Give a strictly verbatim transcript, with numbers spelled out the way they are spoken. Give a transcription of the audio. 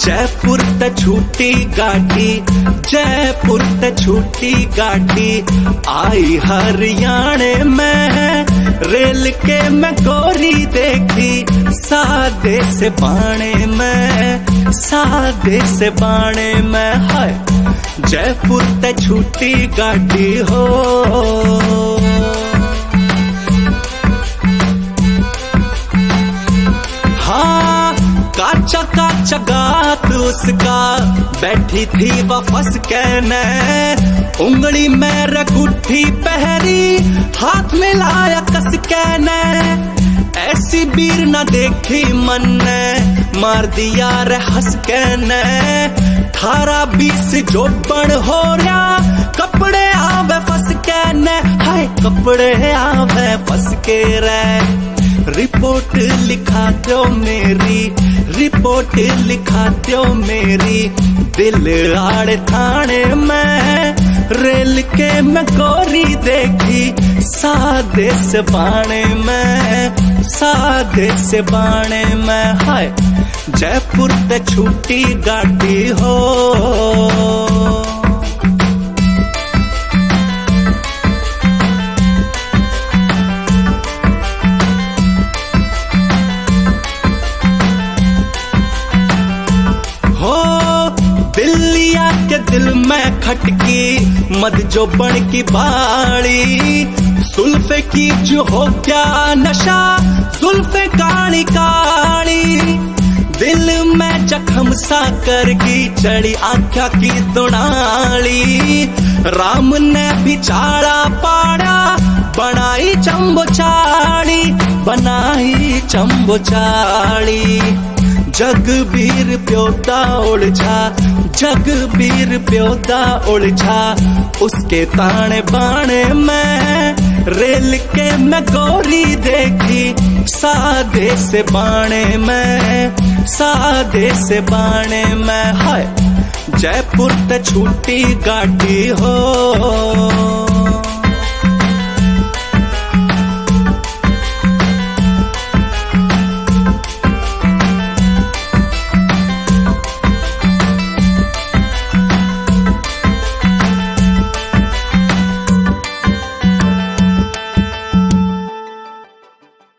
जयपुर ते छूटी गाड़ी, जयपुर ते छूटी गाड़ी आई हरियाणे में। रेल के मैं गोरी देखी सादे से बाणे में, सादे से बाणे में। हाय जयपुर ते छूटी गाड़ी हो। हाँ काचा काचा गात उसका बैठी थी वह फंस के ने। उंगली में रगुट्ठी पहरी हाथ में लाया कस के ने। ऐसी बीर न देखी मन ने मार दिया रे हंस के ने। अठारह बीस जो बड़ हो रहा कपड़े आवे फंस के ने। हाय कपड़े आवे फंस के रे। रिपोर्ट लिखा दो मेरी, रिपोर्ट लिखा दो मेरी दिल आड़े थाने में। रेल के मैं गोरी देखी सादे से बाणे में, सादे से बाणे में। हाय जयपुर ते छूटी गाड़ी हो। दिल्लिया के दिल में खटकी मद जो बन की बाड़ी। सुल्फे की जो हो क्या नशा, सुल्फे काली काली। दिल में जख्म सा करगी चढ़ी आँखा की दुनाली। राम ने भी चाड़ा पाड़ा बनाई चंबो चाड़ी, बनाई चंबो चाड़ी। जगबीर प्योदा उलझा, जगबीर प्योदा उलझा उसके ताने बाणे में। रेल के मैं गोरी देखी सादे से बाणे में, सादे से बाणे में। हाय जयपुर ते छूटी गाड़ी हो।